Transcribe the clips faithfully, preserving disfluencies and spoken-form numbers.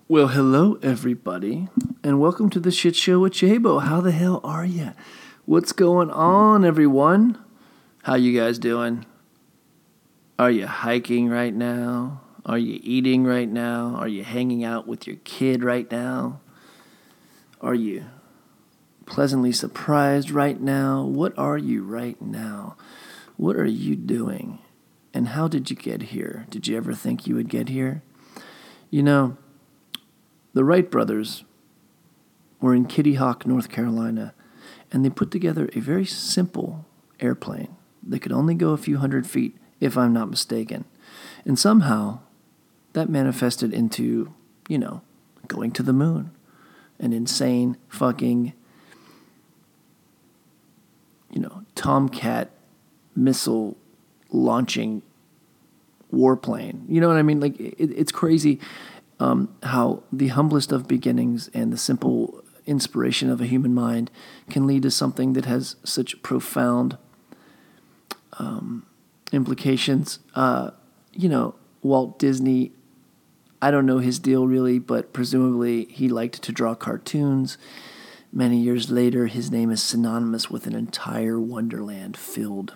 Well, hello, everybody, and welcome to the Shit Show with Jabo. How the hell are ya? What's going on, everyone? How you guys doing? Are you hiking right now? Are you eating right now? Are you hanging out with your kid right now? Are you pleasantly surprised right now? What are you right now? What are you doing? And how did you get here? Did you ever think you would get here? You know, the Wright brothers were in Kitty Hawk, North Carolina, and they put together a very simple airplane that could only go a few hundred feet, if I'm not mistaken. And somehow, that manifested into, you know, going to the moon. An insane fucking, you know, Tomcat missile launching warplane. You know what I mean? Like, it, it's crazy. Um, how the humblest of beginnings and the simple inspiration of a human mind can lead to something that has such profound um, implications. Uh, you know, Walt Disney, I don't know his deal really, but presumably he liked to draw cartoons. Many years later, his name is synonymous with an entire wonderland filled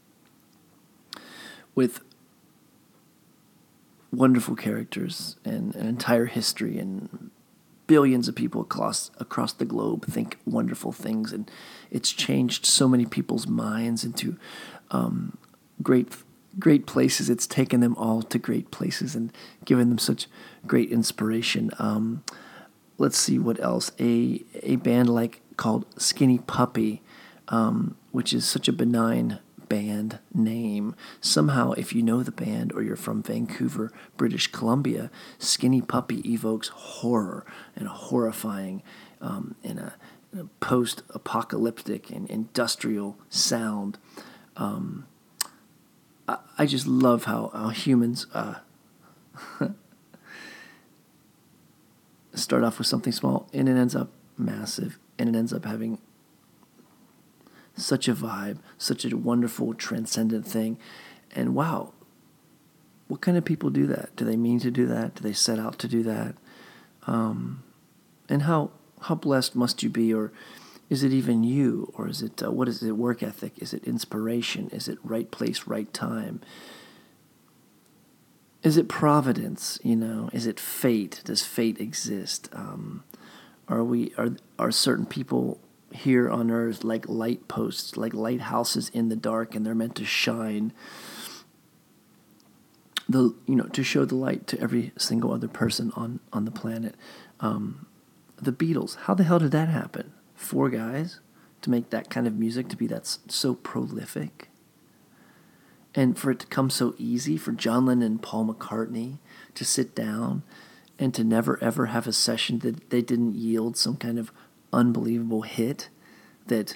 with wonderful characters and an entire history, and billions of people across across the globe think wonderful things, and it's changed so many people's minds into um, great great places. It's taken them all to great places and given them such great inspiration. Um, let's see what else. A a band like called Skinny Puppy, um, which is such a benign band name. Somehow, if you know the band or you're from Vancouver, British Columbia, Skinny Puppy evokes horror and horrifying um, in, a, in a post-apocalyptic and industrial sound. Um, I, I just love how, how humans uh, start off with something small and it ends up massive, and it ends up having such a vibe, such a wonderful, transcendent thing. And wow, what kind of people do that? Do they mean to do that? Do they set out to do that? Um, and how how blessed must you be? Or is it even you? Or is it, uh, what is it, work ethic? Is it inspiration? Is it right place, right time? Is it providence, you know? Is it fate? Does fate exist? Um, are we, are, are certain people here on earth like light posts, like lighthouses in the dark, and they're meant to shine the, you know, to show the light to every single other person on, on the planet. Um, the Beatles, how the hell did that happen? Four guys to make that kind of music, to be that so prolific, and for it to come so easy for John Lennon and Paul McCartney to sit down and to never ever have a session that they didn't yield some kind of unbelievable hit that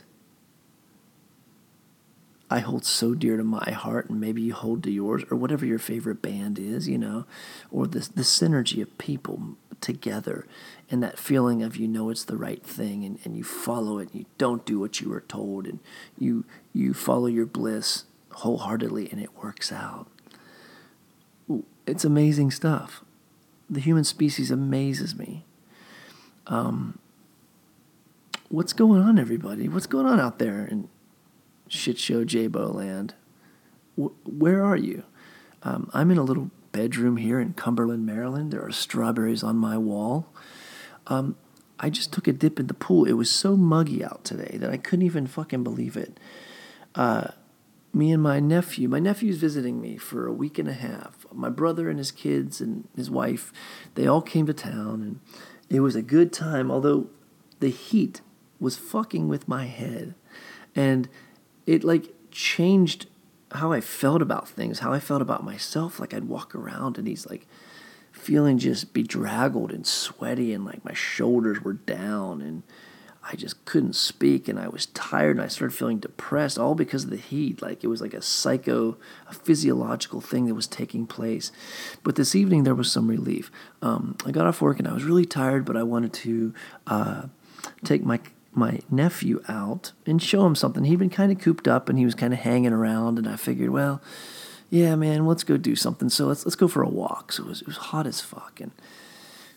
I hold so dear to my heart, and maybe you hold to yours, or whatever your favorite band is, you know, or the the synergy of people together, and that feeling of, you know, it's the right thing, and, and you follow it, and you don't do what you were told, and you you follow your bliss wholeheartedly, and it works out. It's amazing stuff. The human species amazes me. Um, What's going on, everybody? What's going on out there in Shit Show Jabo land? W- where are you? Um, I'm in a little bedroom here in Cumberland, Maryland. There are strawberries on my wall. Um, I just took a dip in the pool. It was so muggy out today that I couldn't even fucking believe it. Uh, me and my nephew, my nephew's visiting me for a week and a half. My brother and his kids and his wife, they all came to town, and it was a good time, although the heat was fucking with my head, and it like changed how I felt about things, how I felt about myself. Like, I'd walk around and he's like feeling just bedraggled and sweaty, and like my shoulders were down, and I just couldn't speak, and I was tired, and I started feeling depressed, all because of the heat. Like, it was like a psycho, a physiological thing that was taking place. But this evening there was some relief. Um, I got off work and I was really tired, but I wanted to uh, take my my nephew out and show him something. He'd been kind of cooped up and he was kind of hanging around, and I figured, well, yeah, man, let's go do something. So let's let's go for a walk. So it was, it was hot as fuck, and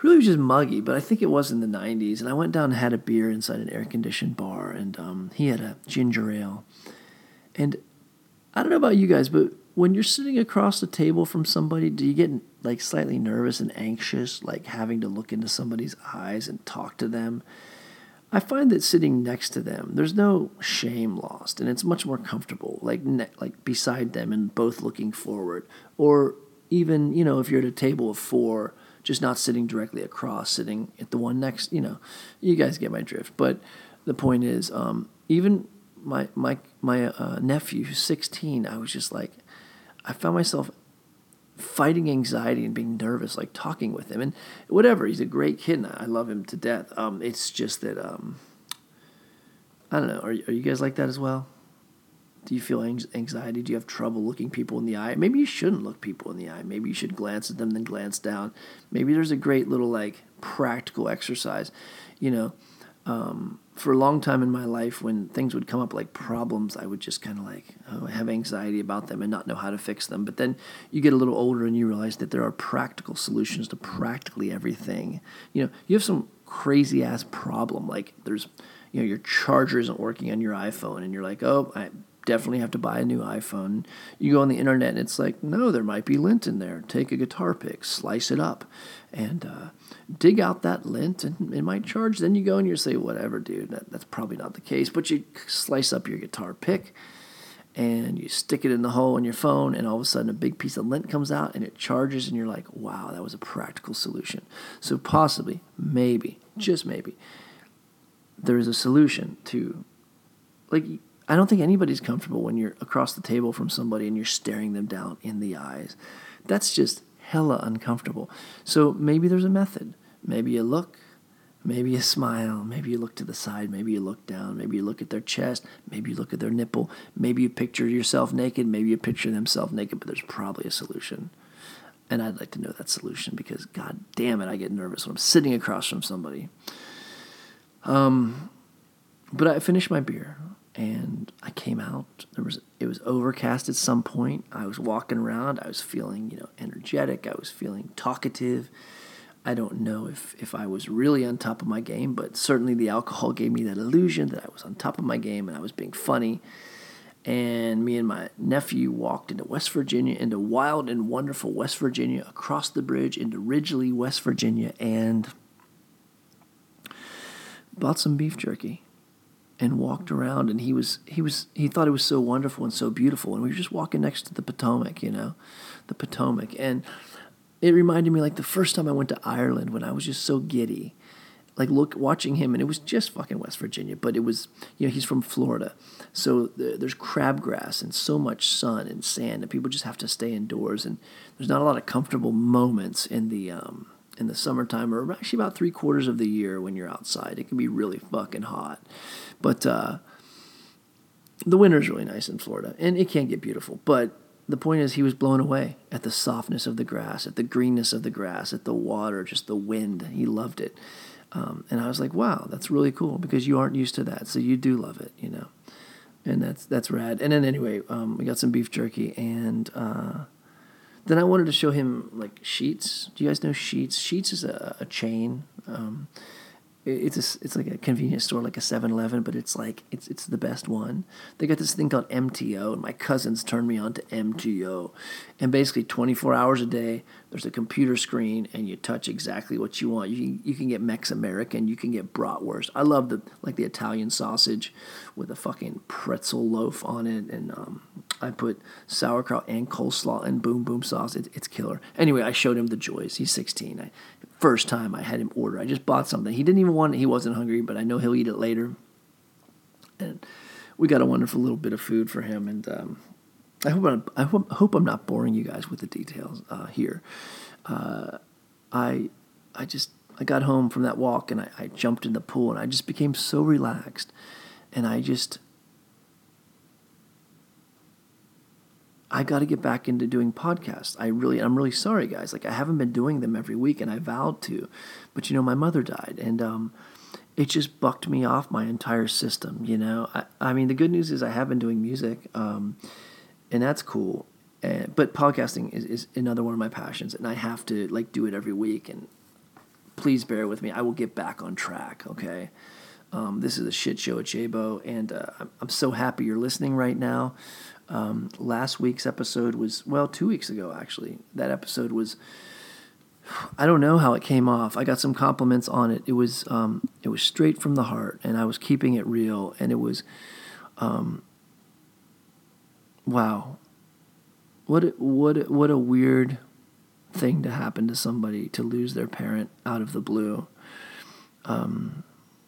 really was just muggy, but I think it was in the nineties. And I went down and had a beer inside an air-conditioned bar, and um, he had a ginger ale. And I don't know about you guys, but when you're sitting across the table from somebody, do you get like slightly nervous and anxious, like having to look into somebody's eyes and talk to them? I find that sitting next to them, there's no shame lost, and it's much more comfortable, like ne- like beside them and both looking forward. Or even, you know, if you're at a table of four, just not sitting directly across, sitting at the one next, you know, you guys get my drift. But the point is, um, even my my my uh, nephew, who's sixteen, I was just like, I found myself fighting anxiety and being nervous, like talking with him. And whatever, he's a great kid, and I love him to death. Um, it's just that, um, I don't know, are, are you guys like that as well? Do you feel anxiety? Do you have trouble looking people in the eye? Maybe you shouldn't look people in the eye. Maybe you should glance at them, then glance down. Maybe there's a great little, like, practical exercise. You know, um, for a long time in my life, when things would come up like problems, I would just kind of like oh, have anxiety about them and not know how to fix them. But then you get a little older and you realize that there are practical solutions to practically everything. You know, you have some crazy-ass problem, like there's, you know, your charger isn't working on your iPhone, and you're like, oh, I definitely have to buy a new iPhone. You go on the internet and it's like, no, there might be lint in there. Take a guitar pick, slice it up, and uh, dig out that lint, and it might charge. Then you go and you say, whatever, dude, that, that's probably not the case. But you slice up your guitar pick, and you stick it in the hole in your phone, and all of a sudden a big piece of lint comes out, and it charges, and you're like, wow, that was a practical solution. So possibly, maybe, just maybe, there is a solution to, like, I don't think anybody's comfortable when you're across the table from somebody and you're staring them down in the eyes. That's just hella uncomfortable. So maybe there's a method. Maybe you look, maybe you smile, maybe you look to the side, maybe you look down, maybe you look at their chest, maybe you look at their nipple, maybe you picture yourself naked, maybe you picture themselves naked, but there's probably a solution. And I'd like to know that solution because, God damn it, I get nervous when I'm sitting across from somebody. Um, but I finished my beer. And I came out. There was it was overcast at some point. I was walking around. I was feeling, you know, energetic. I was feeling talkative. I don't know if, if I was really on top of my game, but certainly the alcohol gave me that illusion that I was on top of my game and I was being funny. And me and my nephew walked into West Virginia, into wild and wonderful West Virginia, across the bridge into Ridgely, West Virginia, and bought some beef jerky. And walked around, and he was he was he thought it was so wonderful and so beautiful, and we were just walking next to the Potomac, you know, the Potomac, and it reminded me like the first time I went to Ireland when I was just so giddy, like look watching him, and it was just fucking West Virginia, but it was, you know, he's from Florida, so the, there's crabgrass and so much sun and sand, and people just have to stay indoors, and there's not a lot of comfortable moments in the um in the summertime, or actually about three quarters of the year when you're outside. It can be really fucking hot. But uh, the winter's really nice in Florida, and it can get beautiful. But the point is, he was blown away at the softness of the grass, at the greenness of the grass, at the water, just the wind. He loved it. Um, and I was like, wow, that's really cool, because you aren't used to that, so you do love it, you know. And that's that's rad. And then anyway, um, we got some beef jerky, and uh, then I wanted to show him, like, Sheetz. Do you guys know Sheetz? Sheetz is a, a chain. Um, it, it's a, it's like a convenience store, like a seven eleven, but it's like it's it's the best one. They got this thing called M T O, and my cousins turned me on to M T O. And basically, twenty-four hours a day, there's a computer screen, and you touch exactly what you want. You can, you can get Mex American, you can get bratwurst. I love the like the Italian sausage with a fucking pretzel loaf on it, and um, I put sauerkraut and coleslaw and boom boom sauce. It, it's killer. Anyway, I showed him the joys. He's sixteen. I, first time I had him order, I just bought something. He didn't even want it. He wasn't hungry, but I know he'll eat it later. And we got a wonderful little bit of food for him. And um, I hope I'm, I hope, hope I'm not boring you guys with the details uh, here. Uh, I I just I got home from that walk, and I, I jumped in the pool, and I just became so relaxed, and I just. I got to get back into doing podcasts. I really, I'm really sorry, guys. Like, I haven't been doing them every week, and I vowed to. But, you know, my mother died, and um, it just bucked me off my entire system, you know. I, I mean, the good news is I have been doing music, um, and that's cool. And, but podcasting is, is another one of my passions, and I have to, like, do it every week and please bear with me. I will get back on track, okay? Um, this is a shit show at J-Bo, and uh, I'm, I'm so happy you're listening right now. Um, last week's episode was, well, two weeks ago, actually. That episode was, I don't know how it came off. I got some compliments on it. It was um, it was straight from the heart, and I was keeping it real, and it was, um, wow. What a, what a, what a weird thing to happen to somebody, to lose their parent out of the blue. Um,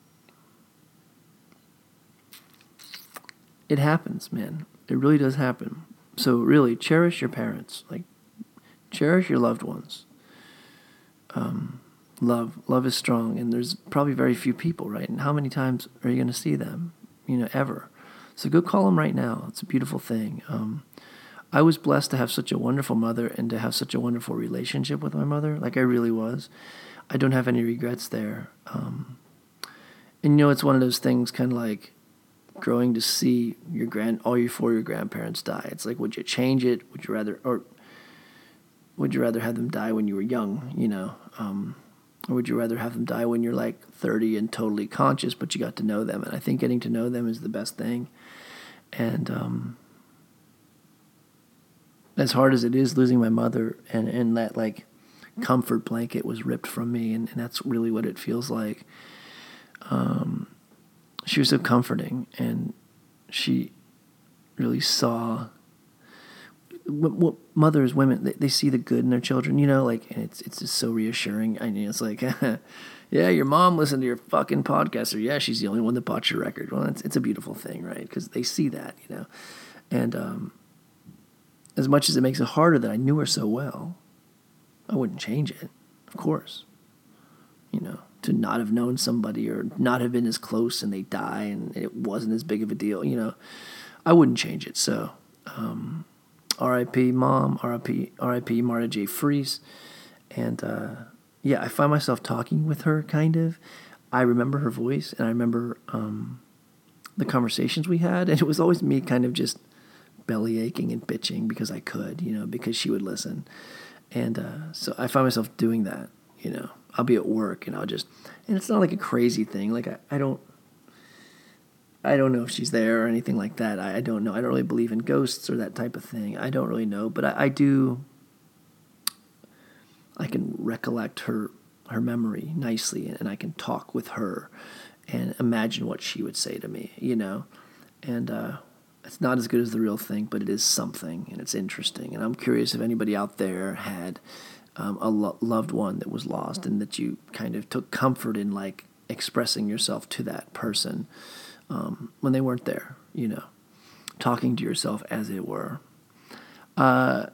it happens, man. It really does happen. So really, cherish your parents. Like, cherish your loved ones. Um, love, love is strong, and there's probably very few people, right? And how many times are you going to see them? You know, ever. So go call them right now. It's a beautiful thing. Um, I was blessed to have such a wonderful mother and to have such a wonderful relationship with my mother. Like, I really was. I don't have any regrets there. Um, and, you know, it's one of those things kind of like growing to see your grand, all your four your grandparents die. It's like, would you change it? Would you rather, or would you rather have them die when you were young, you know? Um, or would you rather have them die when you're like thirty and totally conscious, but you got to know them? And I think getting to know them is the best thing. And, um... as hard as it is losing my mother, and, and that like comfort blanket was ripped from me, and, and that's really what it feels like. Um, she was so comforting, and she really saw what, what mothers, women, they, they see the good in their children, you know, like, and it's it's just so reassuring. I mean, it's like, yeah, your mom listened to your fucking podcast, or yeah, she's the only one that bought your record. Well, it's it's a beautiful thing, right? Because they see that, you know, and um. As much as it makes it harder that I knew her so well, I wouldn't change it, of course. You know, to not have known somebody or not have been as close and they die and it wasn't as big of a deal, you know, I wouldn't change it. So, um, R I P Mom, R I P R I P Marta J. Fries. And, uh, yeah, I find myself talking with her, kind of. I remember her voice, and I remember um, the conversations we had, and it was always me kind of just belly aching and bitching because I could, you know, because she would listen. And uh, so I find myself doing that, you know. I'll be at work and I'll just, and it's not like a crazy thing. Like I, I don't, I don't know if she's there or anything like that. I, I don't know. I don't really believe in ghosts or that type of thing. I don't really know, but I, I do, I can recollect her, her memory nicely, and I can talk with her and imagine what she would say to me, you know. And, uh, it's not as good as the real thing, but it is something, and it's interesting. And I'm curious if anybody out there had um, a lo- loved one that was lost, and that you kind of took comfort in, like, expressing yourself to that person um, when they weren't there, you know, talking to yourself as it were. Uh,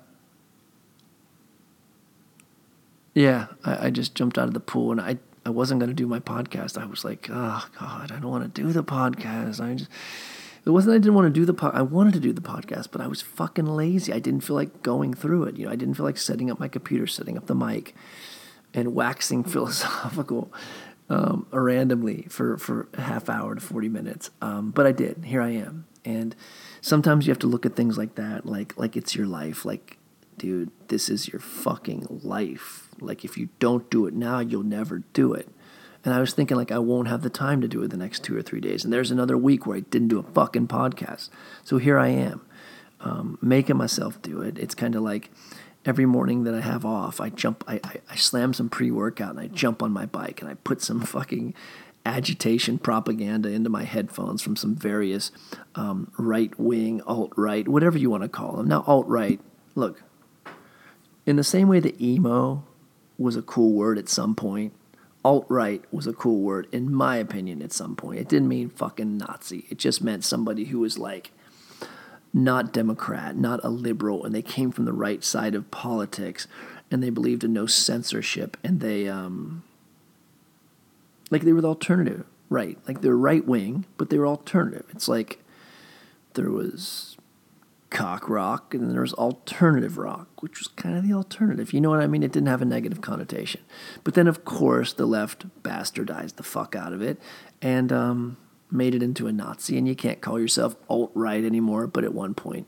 yeah, I, I just jumped out of the pool, and I, I wasn't going to do my podcast. I was like, oh, God, I don't want to do the podcast. I just... It wasn't that I didn't want to do the pod. I wanted to do the podcast, but I was fucking lazy. I didn't feel like going through it. You know, I didn't feel like setting up my computer, setting up the mic, and waxing philosophical um, randomly for, for a half hour to forty minutes. Um, but I did. Here I am. And sometimes you have to look at things like that, like like it's your life. Like, dude, this is your fucking life. Like, if you don't do it now, you'll never do it. And I was thinking, like, I won't have the time to do it the next two or three days. And there's another week where I didn't do a fucking podcast. So here I am, um, making myself do it. It's kind of like every morning that I have off, I jump, I, I, I slam some pre-workout, and I jump on my bike, and I put some fucking agitation propaganda into my headphones from some various um, right-wing, alt-right, whatever you want to call them. Now, alt-right, look, in the same way that emo was a cool word at some point, alt-right was a cool word, in my opinion, at some point. It didn't mean fucking Nazi. It just meant somebody who was, like, not Democrat, not a liberal, and they came from the right side of politics, and they believed in no censorship, and they, um, like, they were the alternative, right? Like, they were right-wing, but they were alternative. It's like there was cock rock, and then there was alternative rock, which was kind of the alternative. You know what I mean? It didn't have a negative connotation. But then, of course, the left bastardized the fuck out of it and um, made it into a Nazi, and you can't call yourself alt-right anymore, but at one point,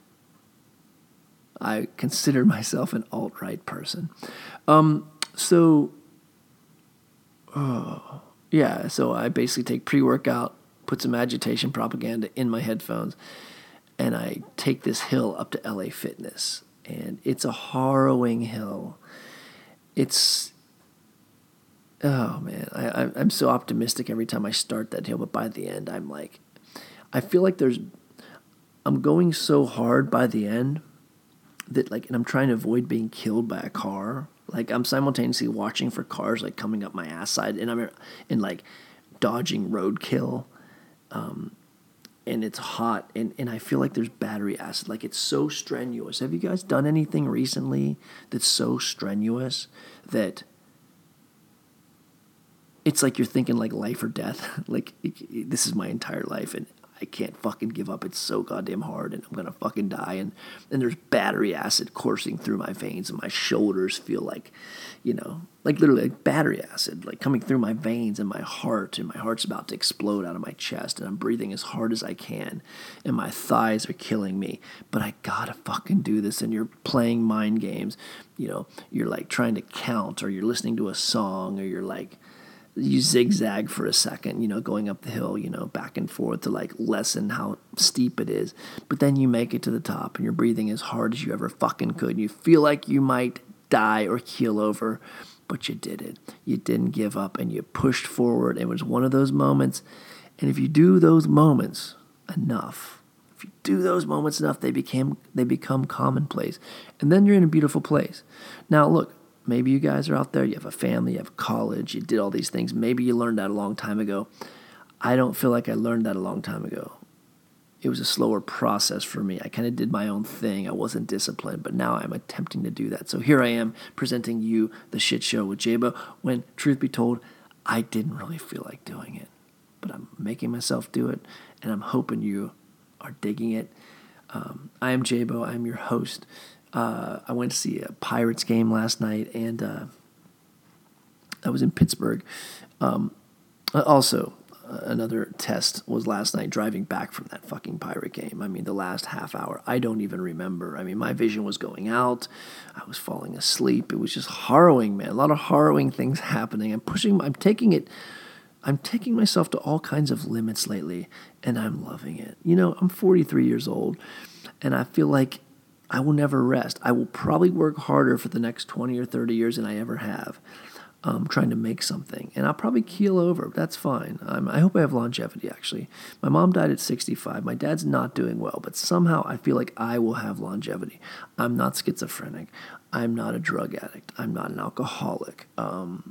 I considered myself an alt-right person. Um, so Yeah, so I basically take pre-workout, put some agitation propaganda in my headphones, and I take this hill up to L A Fitness. And it's a harrowing hill. It's, oh man, I, I, I'm so optimistic every time I start that hill, but by the end, I'm like, I feel like there's, I'm going so hard by the end that like, and I'm trying to avoid being killed by a car. Like I'm simultaneously watching for cars like coming up my ass side, and I'm in like dodging roadkill. Um, and it's hot, and, and I feel like there's battery acid. Like it's so strenuous. Have you guys done anything recently that's so strenuous that it's like you're thinking like life or death? Like it, it, this is my entire life, and I can't fucking give up. It's so goddamn hard, and I'm gonna fucking die. And, and there's battery acid coursing through my veins, and my shoulders feel like, you know, like literally like battery acid, like coming through my veins and my heart, and my heart's about to explode out of my chest, and I'm breathing as hard as I can, and my thighs are killing me. But I gotta fucking do this. And you're playing mind games, you know, you're like trying to count, or you're listening to a song, or you're like, you zigzag for a second, you know, going up the hill, you know, back and forth to like lessen how steep it is. But then you make it to the top, and you're breathing as hard as you ever fucking could. And you feel like you might die or keel over, but you did it. You didn't give up, and you pushed forward. It was one of those moments. And if you do those moments enough, if you do those moments enough, they became they become commonplace. And then you're in a beautiful place. Now, look, maybe you guys are out there, you have a family, you have college, you did all these things. Maybe you learned that a long time ago. I don't feel like I learned that a long time ago. It was a slower process for me. I kind of did my own thing. I wasn't disciplined, but now I'm attempting to do that. So here I am presenting you the shit show with Jabo, when, truth be told, I didn't really feel like doing it. But I'm making myself do it, and I'm hoping you are digging it. Um, I am Jabo. I'm your host. Uh, I went to see a Pirates game last night, and uh, I was in Pittsburgh. Um, also, uh, another test was last night driving back from that fucking Pirate game. I mean, the last half hour, I don't even remember. I mean, my vision was going out. I was falling asleep. It was just harrowing, man. A lot of harrowing things happening. I'm pushing, I'm taking it, I'm taking myself to all kinds of limits lately, and I'm loving it. You know, I'm forty-three years old, and I feel like I will never rest. I will probably work harder for the next twenty or thirty years than I ever have, um, trying to make something. And I'll probably keel over. That's fine. Um, I hope I have longevity, actually. My mom died at sixty-five. My dad's not doing well, but somehow I feel like I will have longevity. I'm not schizophrenic. I'm not a drug addict. I'm not an alcoholic. Um,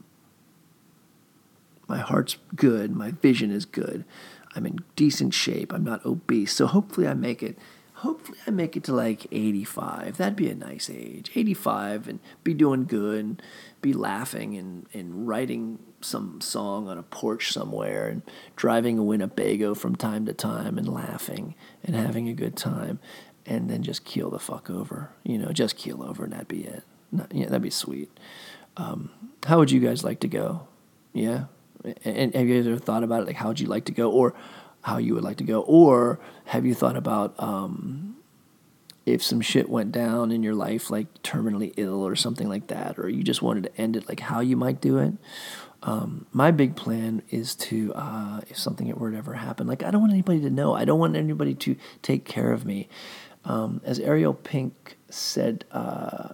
my heart's good. My vision is good. I'm in decent shape. I'm not obese. So hopefully I make it. Hopefully I make it to like eighty-five. That'd be a nice age. eighty-five, and be doing good, and be laughing, and, and writing some song on a porch somewhere, and driving a Winnebago from time to time, and laughing and having a good time, and then just keel the fuck over. You know, just keel over, and that'd be it. Not, yeah, that'd be sweet. Um, how would you guys like to go? Yeah? And have you ever thought about it? Like, how would you like to go? Or how you would like to go? Or have you thought about um, if some shit went down in your life, like terminally ill or something like that, or you just wanted to end it, like how you might do it? Um, my big plan is to, uh, if something were to ever happen, like I don't want anybody to know. I don't want anybody to take care of me. Um, as Ariel Pink said, uh,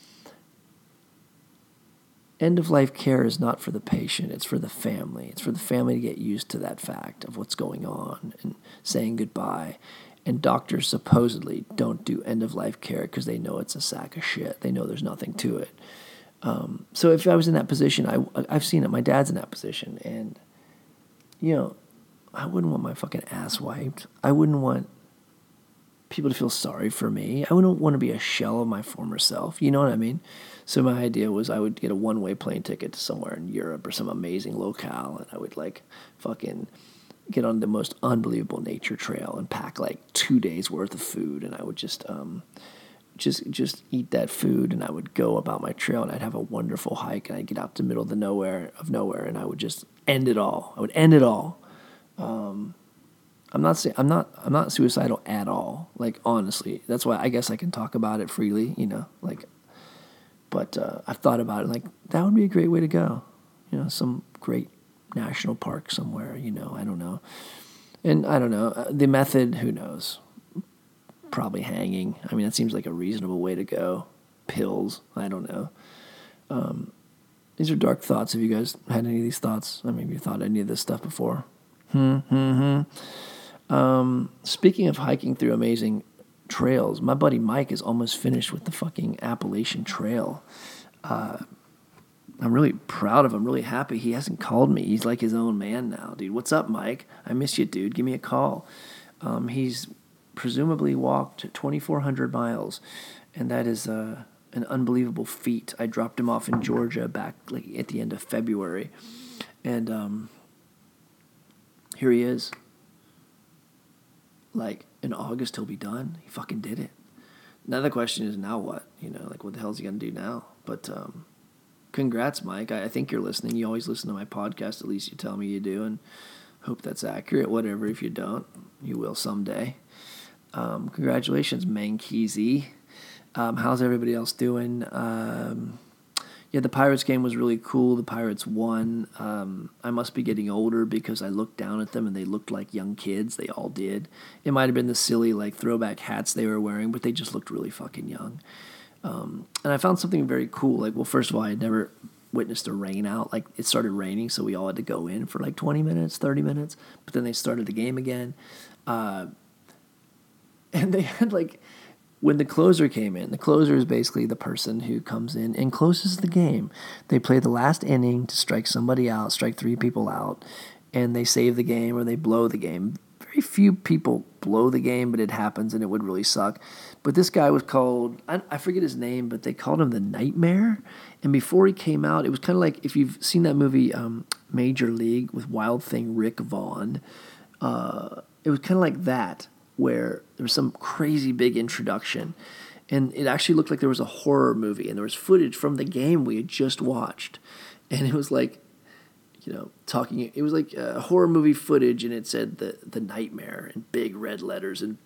end-of-life care is not for the patient, it's for the family. It's for the family to get used to that fact of what's going on and saying goodbye. And doctors supposedly don't do end-of-life care because they know it's a sack of shit. They know there's nothing to it. Um, so if I was in that position, I, I've seen it. My dad's in that position. And, you know, I wouldn't want my fucking ass wiped. I wouldn't want people to feel sorry for me. I wouldn't want to be a shell of my former self. You know what I mean? So my idea was I would get a one-way plane ticket to somewhere in Europe or some amazing locale, and I would like fucking get on the most unbelievable nature trail and pack like two days worth of food, and I would just um just just eat that food, and I would go about my trail, and I'd have a wonderful hike, and I'd get out to the middle of the nowhere of nowhere, and I would just end it all. I would end it all. Um, I'm not saying I'm not I'm not suicidal at all. Like honestly, that's why I guess I can talk about it freely. You know, like. But uh, I've thought about it, like, that would be a great way to go. you know, some great national park somewhere, you know, I don't know. And I don't know, the method, who knows? Probably hanging. I mean, that seems like a reasonable way to go. Pills, I don't know. Um, these are dark thoughts. Have you guys had any of these thoughts? I mean, have you thought any of this stuff before? Hmm, hmm, hmm. Um, speaking of hiking through amazing trails, my buddy Mike is almost finished with the fucking Appalachian Trail. Uh, I'm really proud of him, really happy. He hasn't called me. He's like his own man now, dude. What's up, Mike? I miss you, dude. Give me a call. Um, he's presumably walked twenty-four hundred miles, and that is uh, an unbelievable feat. I dropped him off in Georgia back like at the end of February, and um, here he is. Like, in August, he'll be done. He fucking did it. Now the question is, now what? You know, like, what the hell is he going to do now? But um, congrats, Mike. I, I think you're listening. You always listen to my podcast. At least you tell me you do, and hope that's accurate. Whatever, if you don't, you will someday. Um, congratulations, Mankeezy. Um, how's everybody else doing? Um, yeah, the Pirates game was really cool. The Pirates won. Um, I must be getting older because I looked down at them and they looked like young kids. They all did. It might have been the silly like throwback hats they were wearing, but they just looked really fucking young. Um, and I found something very cool. Like, well, first of all, I had never witnessed a rain out. Like, it started raining, so we all had to go in for like twenty minutes, thirty minutes. But then they started the game again. Uh, and they had like... When the closer came in, the closer is basically the person who comes in and closes the game. They play the last inning to strike somebody out, strike three people out, and they save the game or they blow the game. Very few people blow the game, but it happens and it would really suck. But this guy was called, I, I forget his name, but they called him the Nightmare. And before he came out, it was kind of like if you've seen that movie um, Major League with Wild Thing Rick Vaughn, uh, it was kind of like that, where there was some crazy big introduction, and it actually looked like there was a horror movie, and there was footage from the game we had just watched, and it was like, you know, talking, it was like a horror movie footage, and it said the, the Nightmare in big red letters, and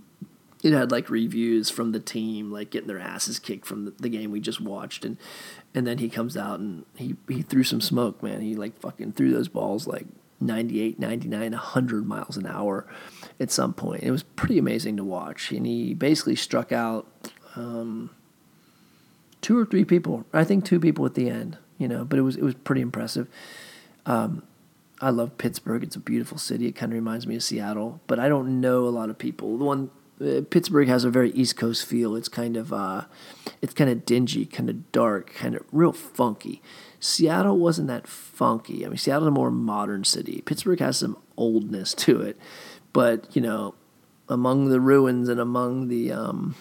it had like reviews from the team, like getting their asses kicked from the, the game we just watched, and and then he comes out, and he, he threw some smoke, man. He like fucking threw those balls like ninety-eight, ninety-nine, one hundred miles an hour at some point. It was pretty amazing to watch. And he basically struck out um, two or three people. I think two people at the end, you know, but it was it was pretty impressive. Um, I love Pittsburgh. It's a beautiful city. It kind of reminds me of Seattle, but I don't know a lot of people. The one uh, Pittsburgh has a very East Coast feel. It's kind of uh, it's kind of dingy, kind of dark, kind of real funky. Seattle wasn't that funky. I mean, Seattle's a more modern city. Pittsburgh has some oldness to it. But, you know, among the ruins and among the um,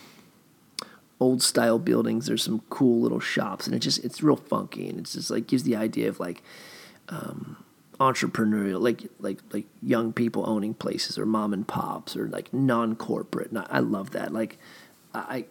old-style buildings, there's some cool little shops. And it just, it's real funky. And it's just, like, gives the idea of, like, um, entrepreneurial, like, like, like young people owning places or mom and pops or, like, non-corporate. And I, I love that. Like, I...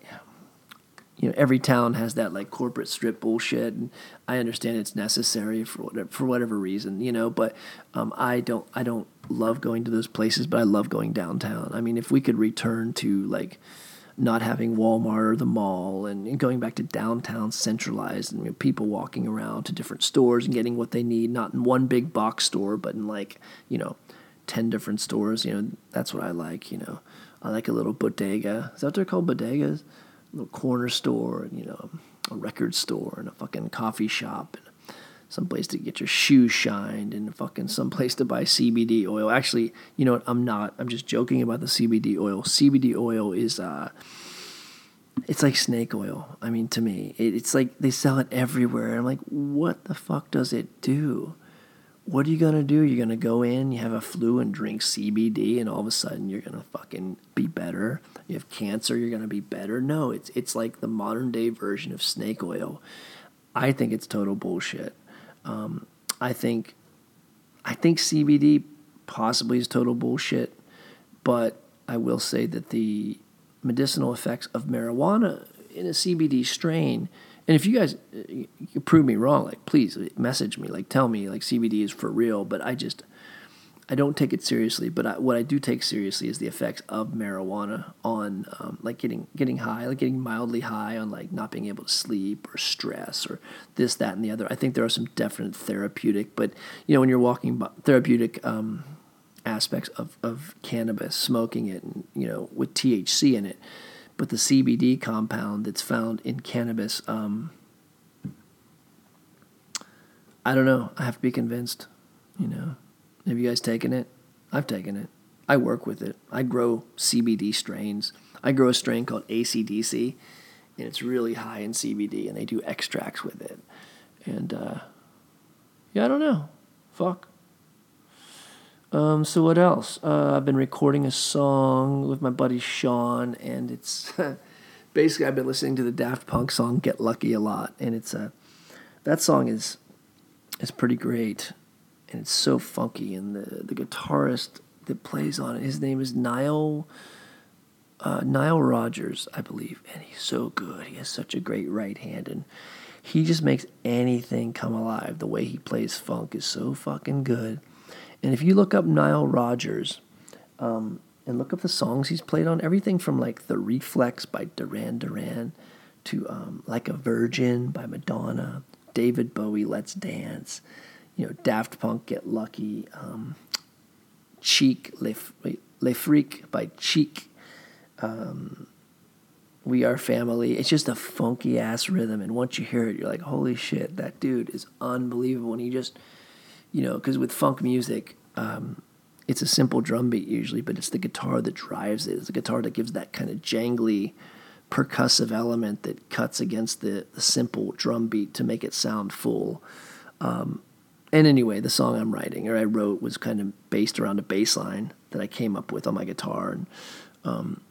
You know, every town has that like corporate strip bullshit, and I understand it's necessary for whatever, for whatever reason, you know. But um, I don't, I don't love going to those places, but I love going downtown. I mean, if we could return to like not having Walmart or the mall, and, and going back to downtown centralized, and you know, people walking around to different stores and getting what they need, not in one big box store, but in like you know, ten different stores. You know, that's what I like. You know, I like a little bodega. Is that what they're called, bodegas? A little corner store, and you know, a record store, and a fucking coffee shop, and some place to get your shoes shined, and fucking some place to buy C B D oil. Actually, you know what? I'm not. I'm just joking about the C B D oil. C B D oil is, uh, it's like snake oil. I mean, to me, it, it's like they sell it everywhere. I'm like, what the fuck does it do? What are you going to do? You're going to go in, you have a flu and drink C B D, and all of a sudden you're going to fucking be better. You have cancer, you're going to be better. No, it's it's like the modern day version of snake oil. I think it's total bullshit. Um, I think I think C B D possibly is total bullshit, but I will say that the medicinal effects of marijuana in a C B D strain, and if you guys you prove me wrong, like please message me, like tell me like C B D is for real. But I just I don't take it seriously, but I, what I do take seriously is the effects of marijuana on, um, like getting getting high, like getting mildly high on like not being able to sleep or stress or this, that, and the other. I think there are some definite therapeutic, but you know when you're walking by, therapeutic um, aspects of, of cannabis, smoking it, and you know with T H C in it, but the C B D compound that's found in cannabis, um, I don't know. I have to be convinced, you know. Have you guys taken it? I've taken it. I work with it. I grow C B D strains. I grow a strain called A C D C, and it's really high in C B D, and they do extracts with it. And, uh, yeah, I don't know. Fuck. Um, so what else? Uh, I've been recording a song with my buddy Sean, and it's basically I've been listening to the Daft Punk song Get Lucky a lot, and it's uh, that song is is pretty great. And it's so funky, and the, the guitarist that plays on it, his name is Nile uh, Nile Rodgers, I believe, and he's so good. He has such a great right hand, and he just makes anything come alive. The way he plays funk is so fucking good. And if you look up Nile Rodgers um, and look up the songs he's played on, everything from like The Reflex by Duran Duran to um, Like a Virgin by Madonna, David Bowie, Let's Dance, you know, Daft Punk, Get Lucky, um, Cheek, Le, Le Freak by Cheek, um, We Are Family. It's just a funky-ass rhythm, and once you hear it, you're like, holy shit, that dude is unbelievable. And he just, you know, because with funk music, um, it's a simple drum beat usually, but it's the guitar that drives it. It's the guitar that gives that kind of jangly, percussive element that cuts against the, the simple drum beat to make it sound full. Um, And anyway, the song I'm writing, or I wrote, was kind of based around a bass line that I came up with on my guitar. And um,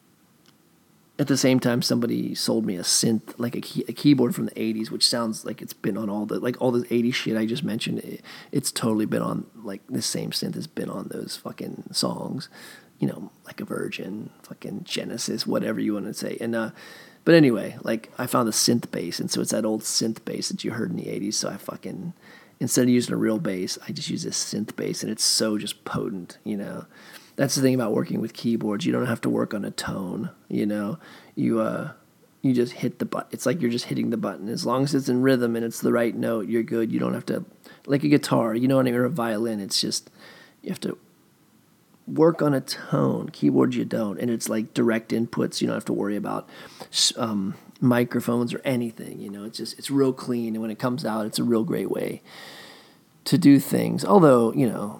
at the same time, somebody sold me a synth, like a, key, a keyboard from the eighties, which sounds like it's been on all the, like all the eighties shit I just mentioned. It, it's totally been on, like the same synth has been on those fucking songs, you know, Like a Virgin, fucking Genesis, whatever you want to say. And, uh, but anyway, like I found the synth bass, and so it's that old synth bass that you heard in the eighties, so I fucking... Instead of using a real bass, I just use this synth bass, and it's so just potent, you know. That's the thing about working with keyboards. You don't have to work on a tone, you know. You uh, you just hit the button. It's like you're just hitting the button. As long as it's in rhythm and it's the right note, you're good. You don't have to, like a guitar, you know what I mean, or a violin. It's just, you have to work on a tone. Keyboards, you don't. And it's like direct inputs. You don't have to worry about um, microphones or anything, you know. It's just, it's real clean, and when it comes out, it's a real great way to do things. Although, you know,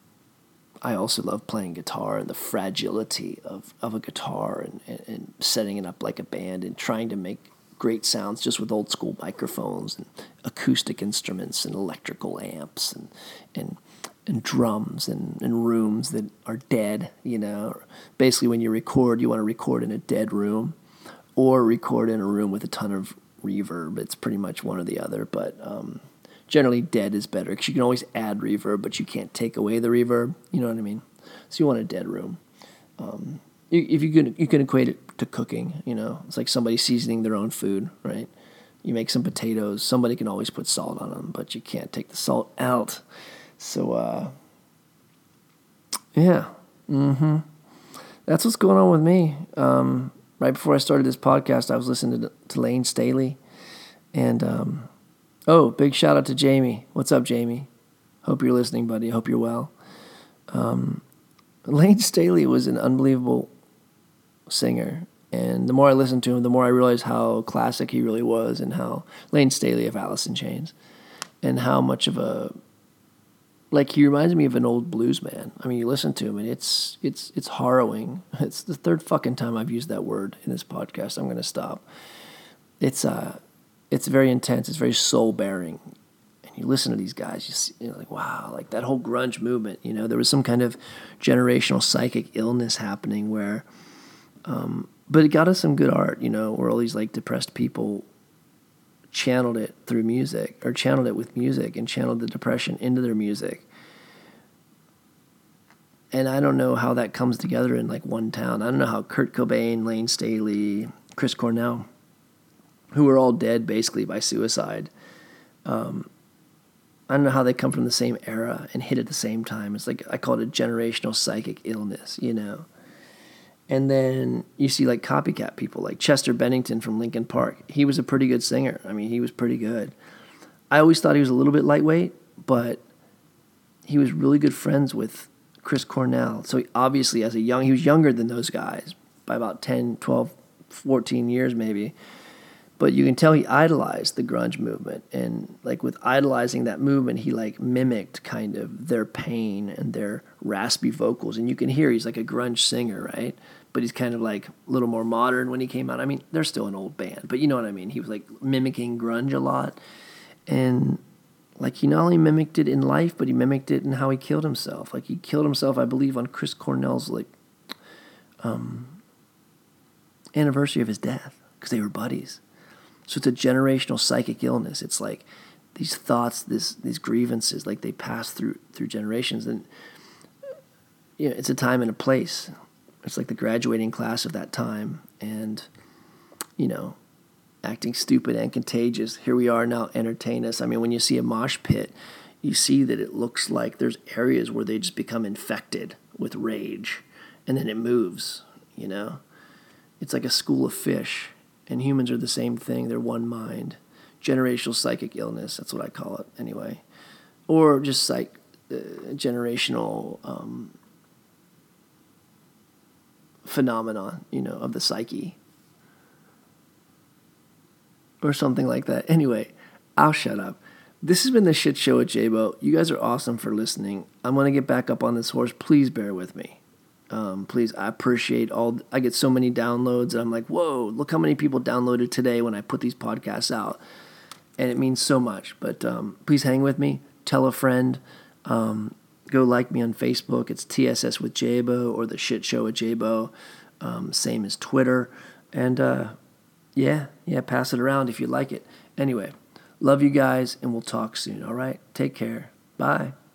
I also love playing guitar and the fragility of, of a guitar, and, and, and setting it up like a band and trying to make great sounds just with old school microphones and acoustic instruments and electrical amps and and and drums and, and rooms that are dead, you know. Basically, when you record, you want to record in a dead room or record in a room with a ton of reverb. It's pretty much one or the other, but um, generally dead is better because you can always add reverb, but you can't take away the reverb. You know what I mean? So you want a dead room. Um, if you can, you can equate it to cooking. You know, it's like somebody seasoning their own food, right? You make some potatoes. Somebody can always put salt on them, but you can't take the salt out. So, uh, yeah, mm-hmm. That's what's going on with me. Um, right before I started this podcast, I was listening to, to Lane Staley, and um, oh, big shout out to Jamie. What's up, Jamie? Hope you're listening, buddy. I hope you're well. Um, Lane Staley was an unbelievable singer, and the more I listened to him, the more I realized how classic he really was, and how Lane Staley of Alice in Chains, and how much of a Like, he reminds me of an old blues man. I mean, you listen to him, and it's it's it's harrowing. It's the third fucking time I've used that word in this podcast. I'm going to stop. It's uh, it's very intense. It's very soul-bearing. And you listen to these guys, you see, you're like, wow, like that whole grunge movement, you know, there was some kind of generational psychic illness happening where, um, but it got us some good art, you know, where all these, like, depressed people channeled it through music, or channeled it with music, and channeled the depression into their music. And I don't know how that comes together in like one town. I don't know how Kurt Cobain, Lane Staley, Chris Cornell, who were all dead basically by suicide, um, I don't know how they come from the same era and hit at the same time. It's like, I call it a generational psychic illness, you know. And then you see like copycat people like Chester Bennington from Linkin Park. He was a pretty good singer. I mean, he was pretty good. I always thought he was a little bit lightweight, but he was really good friends with Chris Cornell. So he obviously, as a young, he was younger than those guys by about ten, twelve, fourteen years maybe. But you can tell he idolized the grunge movement. And like with idolizing that movement, he like mimicked kind of their pain and their raspy vocals. And you can hear he's like a grunge singer, right? But he's kind of like a little more modern when he came out. I mean, they're still an old band, but you know what I mean? He was like mimicking grunge a lot. And like he not only mimicked it in life, but he mimicked it in how he killed himself. Like he killed himself, I believe, on Chris Cornell's like um, anniversary of his death because they were buddies. So it's a generational psychic illness. It's like these thoughts, this these grievances, like they pass through through generations. And you know, it's a time and a place. It's like the graduating class of that time. And, you know, acting stupid and contagious. Here we are now, entertain us. I mean, when you see a mosh pit, you see that it looks like there's areas where they just become infected with rage. And then it moves, you know. It's like a school of fish. And humans are the same thing. They're one mind. Generational psychic illness. That's what I call it anyway. Or just psych, uh, generational um, phenomenon, you know, of the psyche. Or something like that. Anyway, I'll shut up. This has been the Shit Show at J-Bo. You guys are awesome for listening. I'm going to get back up on this horse. Please bear with me. Um, please, I appreciate all, I get so many downloads, and I'm like, whoa, look how many people downloaded today when I put these podcasts out, and it means so much, but um, please hang with me, tell a friend, um, go like me on Facebook, it's T S S with J-Bo, or the Shit Show at J-Bo, um, same as Twitter, and uh, yeah, yeah, pass it around if you like it. Anyway, love you guys, and we'll talk soon, all right? Take care. Bye.